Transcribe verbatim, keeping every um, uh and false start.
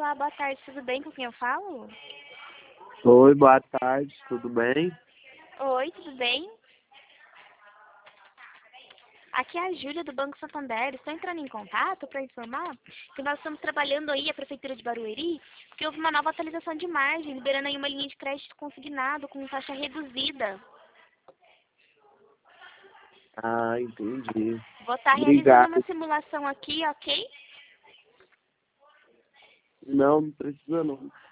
Olá, boa tarde, tudo bem? Com quem eu falo? Oi, boa tarde, tudo bem? Oi, tudo bem? Aqui é a Júlia do Banco Santander. Estou entrando em contato para informar que nós estamos trabalhando aí, a Prefeitura de Barueri, porque houve uma nova atualização de margem, liberando aí uma linha de crédito consignado com taxa reduzida. Ah, entendi. Vou estar realizando uma Obrigado. simulação aqui, ok? Não, não precisa não.